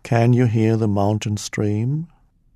Can you hear the mountain stream?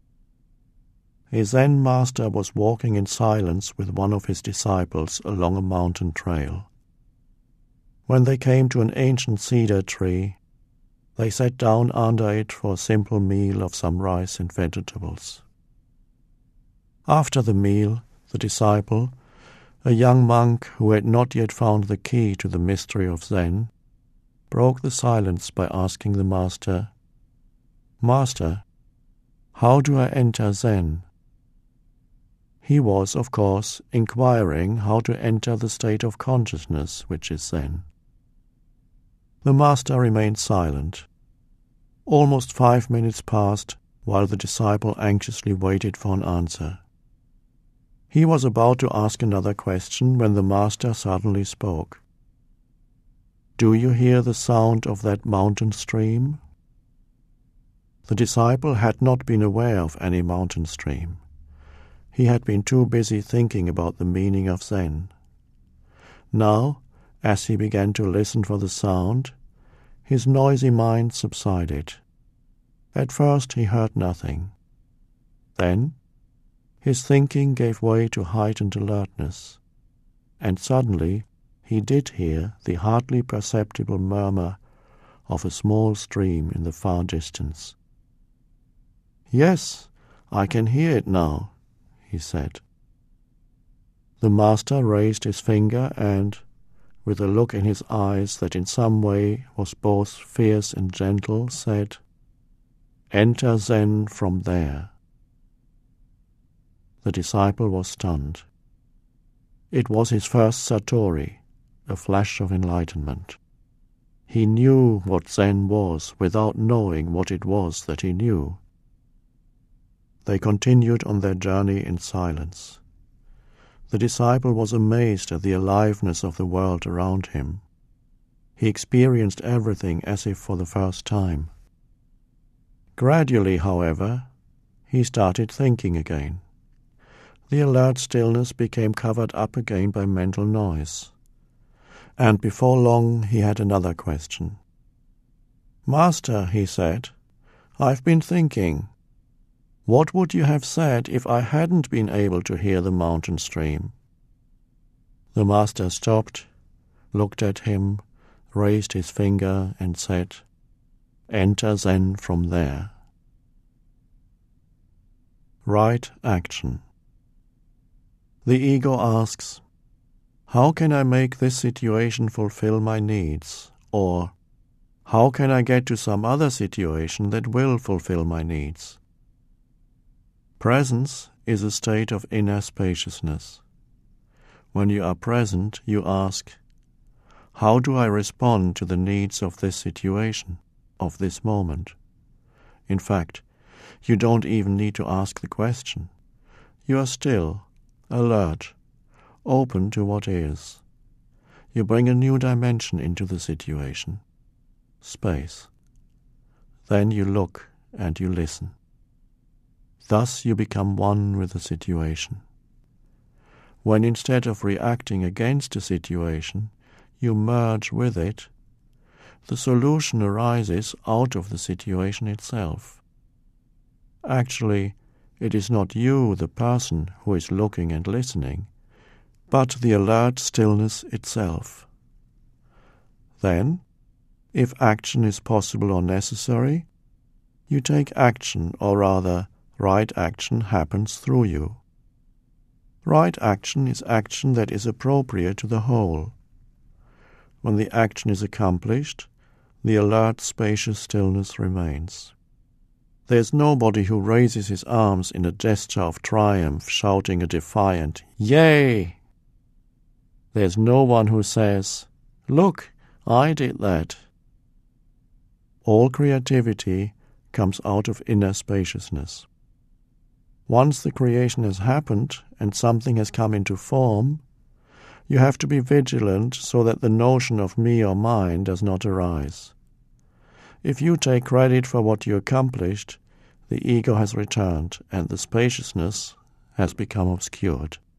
A Zen master was walking in silence with one of his disciples along a mountain trail. When they came to an ancient cedar tree, they sat down under it for a simple meal of some rice and vegetables. After the meal, the disciple, a young monk who had not yet found the key to the mystery of Zen, broke the silence by asking the master, "Master, how do I enter Zen?" He was, of course, inquiring how to enter the state of consciousness which is Zen. The master remained silent. Almost 5 minutes passed while the disciple anxiously waited for an answer. He was about to ask another question when the master suddenly spoke. "Do you hear the sound of that mountain stream?" The disciple had not been aware of any mountain stream. He had been too busy thinking about the meaning of Zen. Now, as he began to listen for the sound, his noisy mind subsided. At first he heard nothing. Then his thinking gave way to heightened alertness, and suddenly he did hear the hardly perceptible murmur of a small stream in the far distance. "Yes, I can hear it now," he said. The master raised his finger and, with a look in his eyes that in some way was both fierce and gentle, said, "Enter Zen from there." The disciple was stunned. It was his first satori, a flash of enlightenment. He knew what Zen was without knowing what it was that he knew. They continued on their journey in silence. The disciple was amazed at the aliveness of the world around him. He experienced everything as if for the first time. Gradually, however, he started thinking again. The alert stillness became covered up again by mental noise. And before long he had another question. "Master," he said, "I've been thinking. What would you have said if I hadn't been able to hear the mountain stream?" The master stopped, looked at him, raised his finger, and said, "Enter Zen from there." Right action. The ego asks, "How can I make this situation fulfill my needs?" Or, "How can I get to some other situation that will fulfill my needs?" Presence is a state of inner spaciousness. When you are present, you ask, "How do I respond to the needs of this situation, of this moment?" In fact, you don't even need to ask the question. You are still, alert, open to what is. You bring a new dimension into the situation, space. Then you look and you listen. Thus you become one with the situation. When instead of reacting against a situation, you merge with it, the solution arises out of the situation itself. Actually, it is not you, the person, who is looking and listening, but the alert stillness itself. Then, if action is possible or necessary, you take action, or rather, right action happens through you. Right action is action that is appropriate to the whole. When the action is accomplished, the alert, spacious stillness remains. There is nobody who raises his arms in a gesture of triumph, shouting a defiant, "Yay!" There is no one who says, "Look, I did that." All creativity comes out of inner spaciousness. Once the creation has happened and something has come into form, you have to be vigilant so that the notion of me or mine does not arise. If you take credit for what you accomplished, the ego has returned and the spaciousness has become obscured.